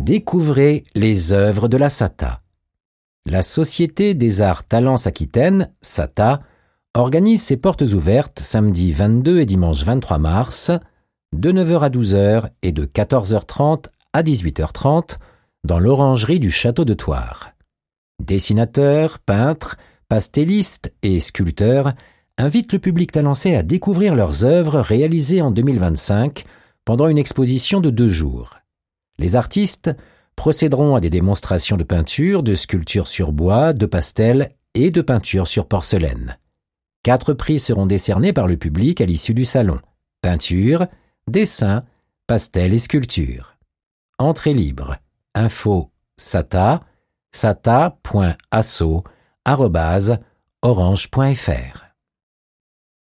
Découvrez les œuvres de la SATA. La Société des Arts Talents Aquitaine, SATA, organise ses portes ouvertes samedi 22 et dimanche 23 mars, de 9h à 12h et de 14h30 à 18h30 dans l'orangerie du château de Thouars. Dessinateurs, peintres, pastellistes et sculpteurs invitent le public talancé à découvrir leurs œuvres réalisées en 2025 pendant une exposition de 2 jours. Les artistes procéderont à des démonstrations de peinture, de sculpture sur bois, de pastel et de peinture sur porcelaine. 4 prix seront décernés par le public à l'issue du salon: peinture, dessin, pastel et sculpture. Entrée libre. Info sata, sata.asso@orange.fr